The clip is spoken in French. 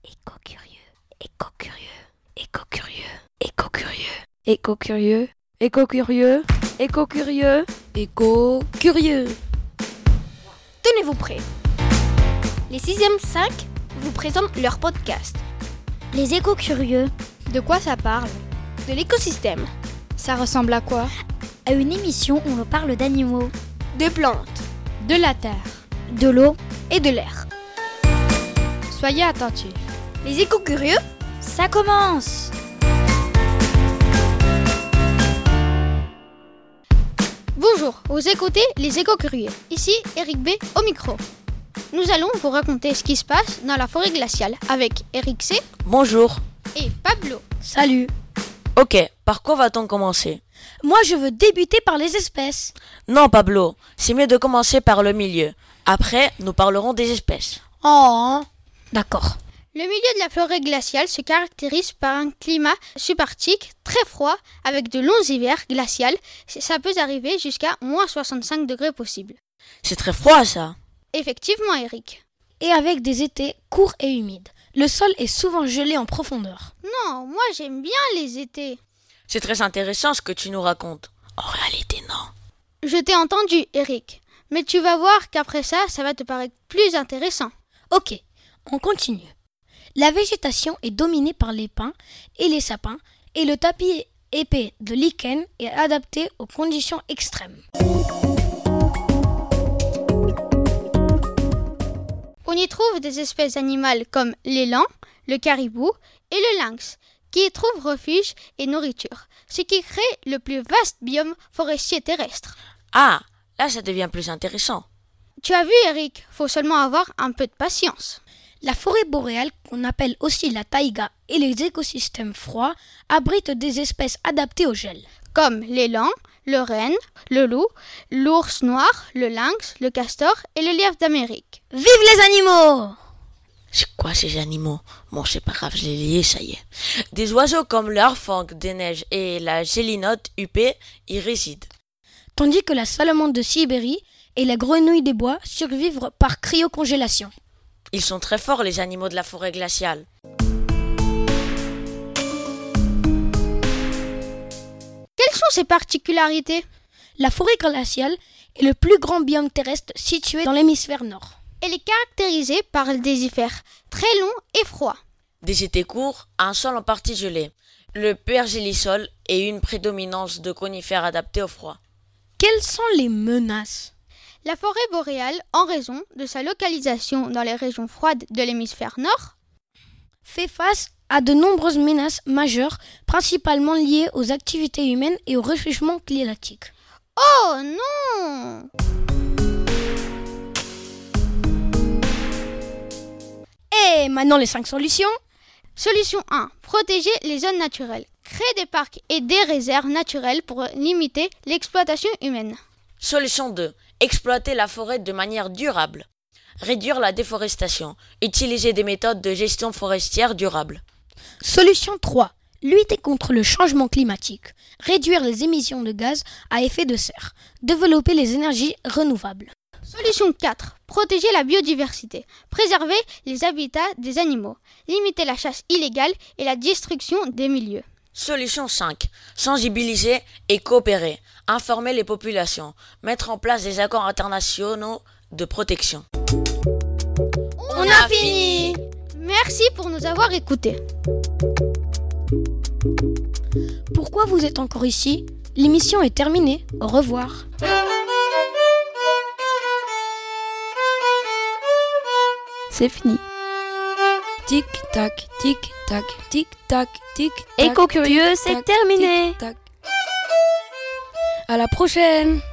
Éco-curieux, éco-curieux, éco-curieux, éco-curieux, éco-curieux, éco-curieux, éco-curieux, éco-curieux. Tenez-vous prêts. Les 6e 5 vous présentent leur podcast. Les éco-curieux. De quoi ça parle? De l'écosystème. Ça ressemble à quoi? À une émission où l'on parle d'animaux, De plantes, de la terre de l'eau. et de l'air. Soyez attentifs. Les éco-curieux, Ça commence! bonjour, vous écoutez les éco-curieux. Ici Eric B au micro. Nous allons vous raconter ce qui se passe dans la forêt glaciale avec Eric C Bonjour. et Pablo. Salut! Ok, par quoi va-t-on commencer? Moi je veux débuter par les espèces. Non, Pablo, c'est mieux de commencer par le milieu. Après, nous parlerons des espèces. Oh! D'accord. Le milieu de la forêt glaciale se caractérise par un climat subarctique très froid avec de longs hivers glaciales. Ça peut arriver jusqu'à moins 65 degrés possible. C'est très froid, ça. Effectivement, Eric. Et avec des étés courts et humides. Le sol est souvent gelé en profondeur. Non, moi j'aime bien les étés. C'est très intéressant ce que tu nous racontes. En réalité, non. Je t'ai entendu, Eric. Mais tu vas voir qu'après ça, ça va te paraître plus intéressant. Ok, on continue. La végétation est dominée par les pins et les sapins et le tapis épais de lichen est adapté aux conditions extrêmes. On y trouve des espèces animales comme l'élan, le caribou et le lynx, qui y trouvent refuge et nourriture, ce qui crée le plus vaste biome forestier terrestre. Ah, là, ça devient plus intéressant. Tu as vu, Eric, faut seulement avoir un peu de patience. La forêt boréale, qu'on appelle aussi la taïga, et les écosystèmes froids abritent des espèces adaptées au gel. Comme l'élan, le renne, le loup, l'ours noir, le lynx, le castor et le lièvre d'Amérique. Vive les animaux! C'est quoi ces animaux? Bon, c'est pas grave, je l'ai lié, ça y est. Des oiseaux comme le harfang des neiges et la gélinote huppée y résident. Tandis que la salamandre de Sibérie et la grenouille des bois survivent par cryocongélation. Ils sont très forts, les animaux de la forêt glaciale. Quelles sont ses particularités? La forêt glaciale est le plus grand biome terrestre situé dans l'hémisphère nord. Elle est caractérisée par des hivers très longs et froids. Des étés courts, un sol en partie gelé, le pergélisol et une prédominance de conifères adaptés au froid. Quelles sont les menaces? La forêt boréale, en raison de sa localisation dans les régions froides de l'hémisphère nord, Fait face à de nombreuses menaces majeures, principalement liées aux activités humaines et au réchauffement climatique. Oh non! Et maintenant les 5 solutions. Solution 1. Protéger les zones naturelles. Créer des parcs et des réserves naturelles pour limiter l'exploitation humaine. Solution 2. Exploiter la forêt de manière durable. Réduire la déforestation. Utiliser des méthodes de gestion forestière durables. Solution 3. Lutter contre le changement climatique. Réduire les émissions de gaz à effet de serre. Développer les énergies renouvelables. Solution 4. Protéger la biodiversité. Préserver les habitats des animaux. Limiter la chasse illégale et la destruction des milieux. Solution 5. Sensibiliser et coopérer. Informer les populations. Mettre en place des accords internationaux de protection. On a fini! Merci pour nous avoir écoutés. Pourquoi vous êtes encore ici? L'émission est terminée. Au revoir. C'est fini. Tic tac, tic tac, tic tac, tic tac. Éco-curieux, c'est terminé. À la prochaine!